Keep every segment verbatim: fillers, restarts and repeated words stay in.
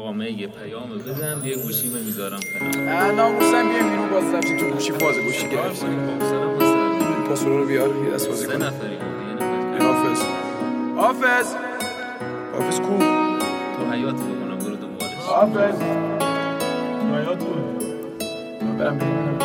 آقا یه پیام بزن یه گوشی میذارم کنار. نه ناموسم بیایم اینو باز رفتیم تو گوشی فاز گوشی گرفتیم. پاسورا رو بیار یه دست بازی سه کن. نفری بود. حافظ حافظ حافظ کو تو حیات بکنم برو دنبالش. حافظ حیات بود. برم ببینم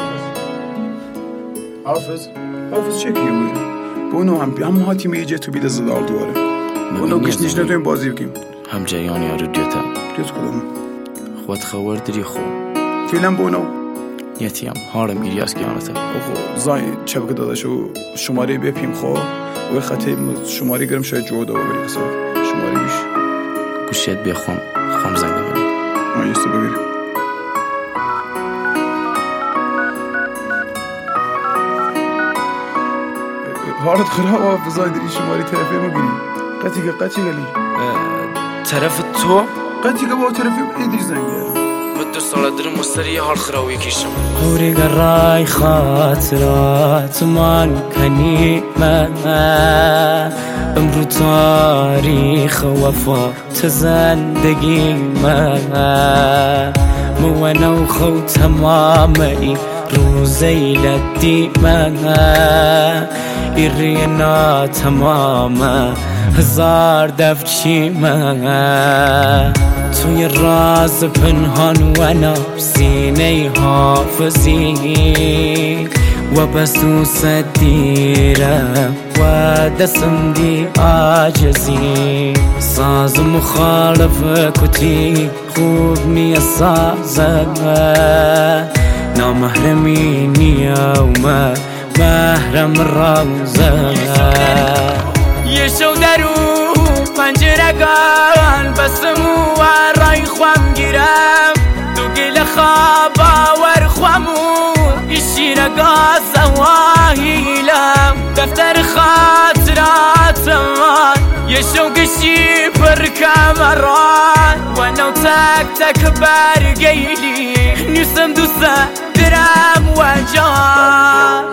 حافظ حافظ چه کیه بود؟ بونو هم هم هاتی میجه تو بیده زدار دواره. بونو گوش نیشته تو این بازی بکیم. هم جایانی ها رو دیتا دیت کدوم؟ خود خوار دری خو فیلم بونو یتیم هارم گیریاس گیانتا اوه زای چبک داداشو شماره بپیم خو و خطی شماره گرم شاید جودا ببری حساب شماره بیش گوشیت بخوام خام زنگ ببری ما یسته ببری حالت خراب حافظای داری شماره طرفی ما گیری قطی که قطی گلی طرف تو قطی که با طرفی ما ایدری زنگه دو ساله در مستری حال خراوی کشم خوری گرای خاطرات من کنی من امرو تاریخ وفات زندگی من مو خو تمامی روزی لدی من ایرینا تمام هزار دفچی من توی راز پنهان و نفسینه حافظی و بسوس دیرم و دستم دی عاجزی ساز مخالف کتی خوب نیه سازم نامحرمی نیه و ما محرم رازم یه شو درو پنجرگان بسمو و رای خوام گیرم دو گل خوابا ور خوامو ایشیرگا زواهیلم دفتر خاطرات من یه شوگشی پر کامران و نو تک تک برگیلی نیستم دوست درم و جان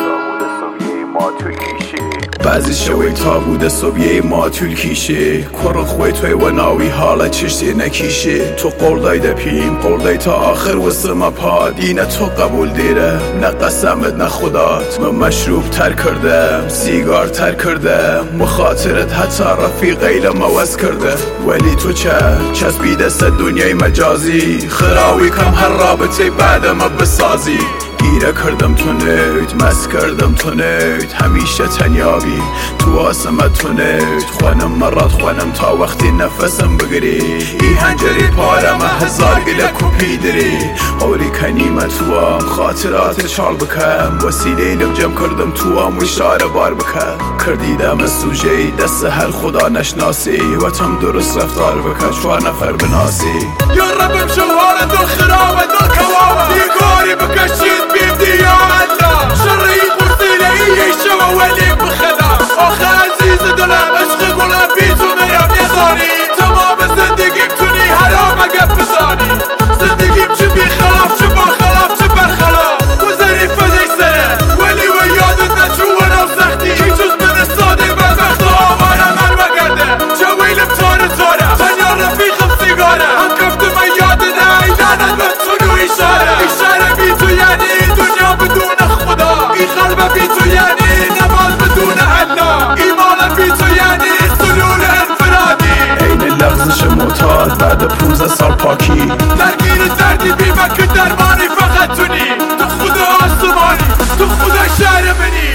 بعضی شوی تا بوده صبحی ما طول کیشه کرو خوی توی و ناوی حالا چشتی نکیشه تو قردای دپیم قردای تا آخر وسط ما پادینه تو قبول دیره نه قسمت نه خدات من مشروب تر کردم سیگار تر کردم مخاطرت حتی رفیق ایل موز کرده ولی تو چه چسبیده سه دنیای مجازی خراوی کم هر رابطه بعد ما بسازی گیره کردم تو نیت مس کردم تو نیت همیشه تنیابی تو آسمت تو نیت خوانم مرات خوانم تا وقتی نفسم بگیری ای هنجری پارم هزار گله کپی داری اوری کنیم تو هم خاطرات چال بکم وسیله لب جمع کردم تو هم و اشاره بار بکم کردیدم سوژه دست هر خدا نشناسی و تم درست رفتار بکن چوار نفر بناسی یا ربم شوار دل خراب دل کواب دیگاری بکشید بيدي يا الله شري بوصيلة هي شوا ولي بخدا آخر عزيز دلم عشق ولا بيتو مرام يزاني تمام زندگي بتوني حرام اقف بزاني زندگي بشبي خلاف شبا خلاف شبا خلاف وزري فزي سنة ولي ويادتنا جوانا وسختي يجوز من الصادق بزخت آمانا من وقرده جوي لبتار تورا تنيا رفيقم سيجارة هنكفت ميادنا ايدانا بتونو اشارة اشارة بيتو يعني بدون خدا ای قلب بی تو یعنی نماز بدون عنا ایمان بی تو یعنی سلول انفرادی این لغزش معتاد بعد پونزده سال پاکی درگیر دردی بی مکه درمانی فقط تونی تو خدا آسمانی تو خدا شهر منی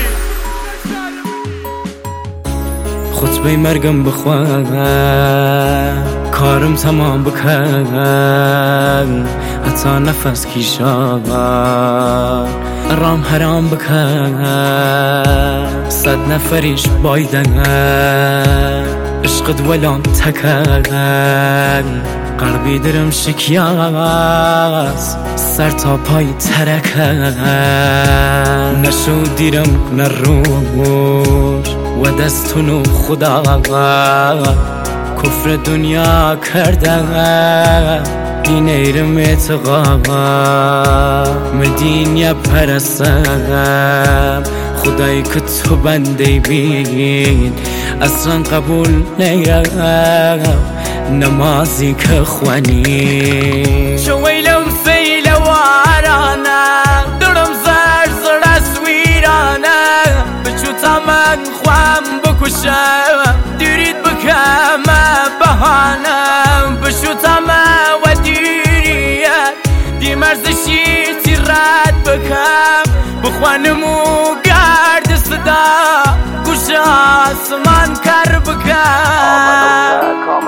خطبه مرگم بخوان کارم تمام بکن حتی نفس کیشان رام حرام بکن صد نفریش بایدن عشقت ولان تکن قلبی درم شکیاس سر تا پای ترکن نشو دیرم نروش و دستونو خدا کفر دنیا کردن دین ایرم اعتقام مدین یا پرستم خدایی که تو بنده بین اصلا قبول نیم نمازی که خوانی شویلم سیل وارانه درم زر زر اسویرانه بچو تمن خوام بکشم دیرید بکم بهانم بچو تمن و دیریت دی مرزشی تی رد بکم بخوانم و گرد صدا گوش آسمان کر بکم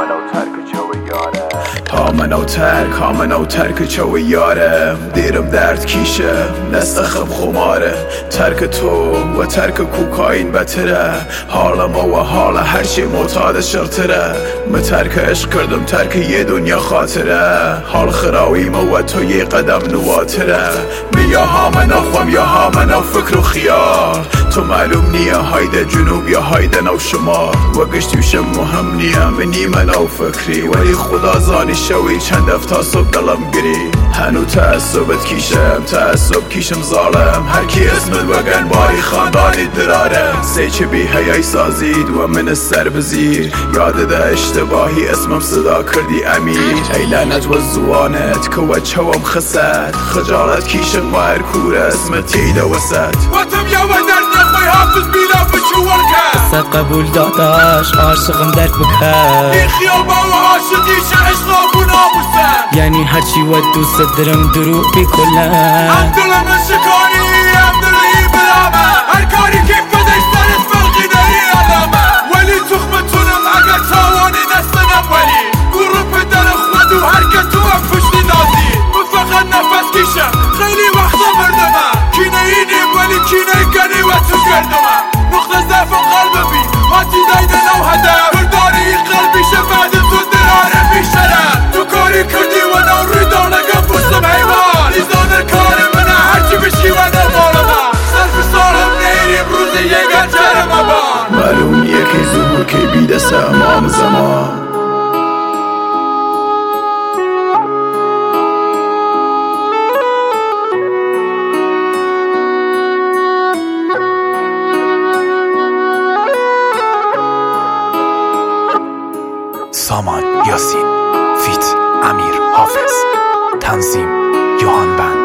هامنو ترک هامنو ترک چو یارم دیرم درد کیشه نستخم خماره ترک تو و ترک کوکاین بتره حالم و حال هرچی معتاد شرطره من ترک عشق کردم ترک یه دنیا خاطره حال خراویم و تو یه قدم نواتره می یا هامنو خوام یا هامنو فکر و خیال تو معلوم نیه هایده جنوب یا هایده نو شمال و گشتیوشم مهم نیه منی منو فکری ولی خدا زانی شوی چند افتا صبح دلم گری هنو تعصبت کیشم تعصب کیشم ظالم هر کی اسمت وگن باری خاندانی درارم سی چه بی هیای سازید و من سر بزیر یاد ده اشتباهی اسمم صدا کردی امیر ای لعنت و زوانت که و چوم خسد خجالت کیشم و هر کور اسمت تیده وسط و تم یا و درد نخوی حافظ بیلا بچو ورکه قصه قبول داداش عاشقم درد بکر این خیابا و عاشقیش عشق و ناموسه یعنی هرچی و دوست درم دروغ بی کلن عبدالله شکاری عبدالله برامه هر کاری که فدش سرت فرقی داری آدمه ولی تخمتونم اگر تاوانی نستنم ولی گروه پدر خود و هر که تو هم پشتی نازی من فقط نفس کشم خیلی وقتا مردمه کینه اینیم ولی کینه گنی و تو گردمه نقطه ضعف قلب بی حتی دایده نو هدف برداری این قلبیشه بعد تو دراره بیشتره تو کاری کردی و نو روی دانگم بستم حیوان نیزانر کار منه هرچی بشی و نمالمه صرف سالم نیریم روزی یک انجرم ابان معلوم یکی ظهور که بیدست امام زمان سامان یاسین فیت امیر حافظ تنظیم یوهان بند